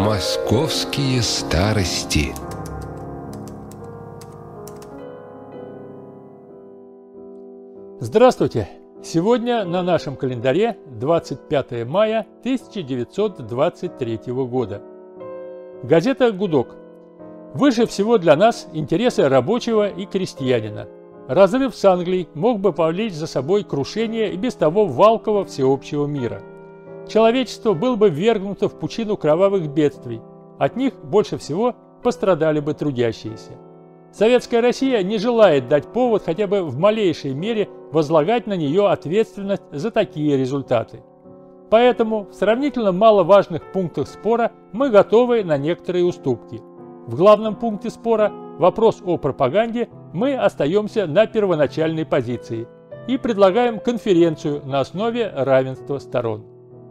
Московские старости. Здравствуйте! Сегодня на нашем календаре 25 мая 1923 года. Газета «Гудок». Выше всего для нас интересы рабочего и крестьянина. Разрыв с Англией мог бы повлечь за собой крушение и без того валкого всеобщего мира. Человечество было бы ввергнуто в пучину кровавых бедствий. От них больше всего пострадали бы трудящиеся. Советская Россия не желает дать повод хотя бы в малейшей мере возлагать на нее ответственность за такие результаты. Поэтому в сравнительно маловажных пунктах спора мы готовы на некоторые уступки. В главном пункте спора, вопрос о пропаганде, мы остаемся на первоначальной позиции и предлагаем конференцию на основе равенства сторон.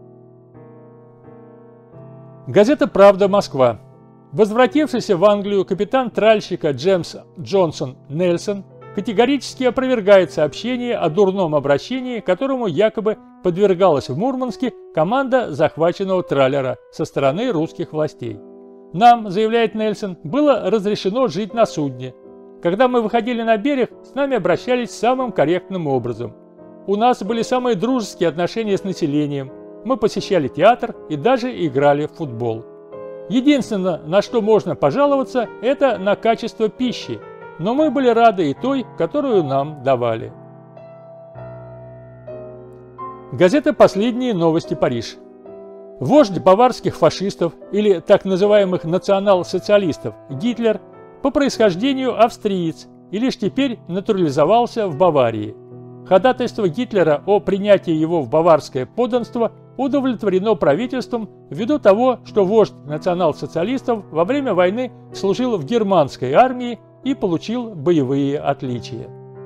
Газета «Правда. Москва». Возвратившийся в Англию капитан тральщика Джеймс Джонсон Нельсон категорически опровергает сообщение о дурном обращении, которому якобы подвергалась в Мурманске команда захваченного траллера со стороны русских властей. Нам, заявляет Нельсон, было разрешено жить на судне. Когда мы выходили на берег, с нами обращались самым корректным образом. У нас были самые дружеские отношения с населением. Мы посещали театр и даже играли в футбол. Единственное, на что можно пожаловаться, это на качество пищи, но мы были рады и той, которую нам давали. Газета «Последние новости. Париж». Вождь баварских фашистов, или так называемых национал-социалистов, Гитлер, по происхождению австриец и лишь теперь натурализовался в Баварии. Ходатайство Гитлера о принятии его в баварское подданство удовлетворено правительством ввиду того, что вождь национал-социалистов во время войны служил в германской армии и получил боевые отличия.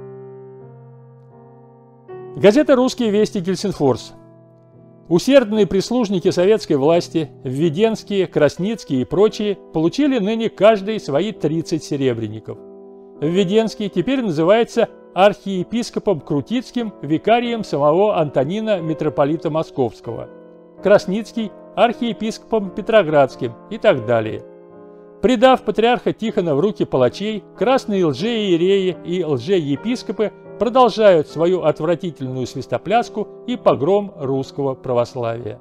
Газета «Русские вести. Гельсинфорс». Усердные прислужники советской власти, Введенские, Красницкие и прочие, получили ныне каждый свои 30 серебряников. Введенский теперь называется архиепископом Крутицким, викарием самого Антонина, митрополита Московского. Красницкий – архиепископом Петроградским и так далее. Предав патриарха Тихона в руки палачей, красные лжеиереи и лжеепископы продолжают свою отвратительную свистопляску и погром русского православия.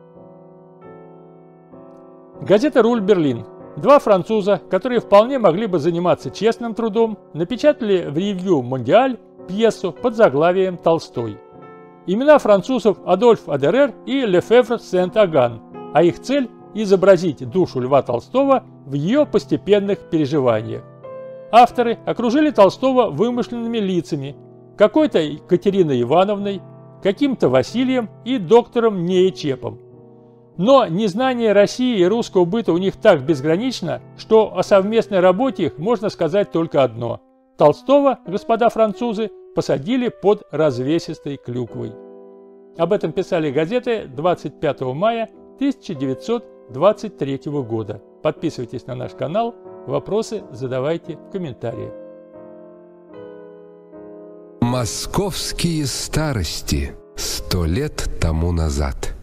Газета «Руль. Берлин». Два француза, которые вполне могли бы заниматься честным трудом, напечатали в ревью «Мондиаль» пьесу под заглавием «Толстой». Имена французов Адольф Адерер и Лефевр Сент-Аган, а их цель – изобразить душу Льва Толстого в ее постепенных переживаниях. Авторы окружили Толстого вымышленными лицами – какой-то Екатериной Ивановной, каким-то Василием и доктором Неечепом. Но незнание России и русского быта у них так безгранично, что о совместной работе их можно сказать только одно – Толстого, господа французы, посадили под развесистой клюквой. Об этом писали газеты 25 мая 1923 года. Подписывайтесь на наш канал, вопросы задавайте в комментариях. Московские старости. 100 лет тому назад.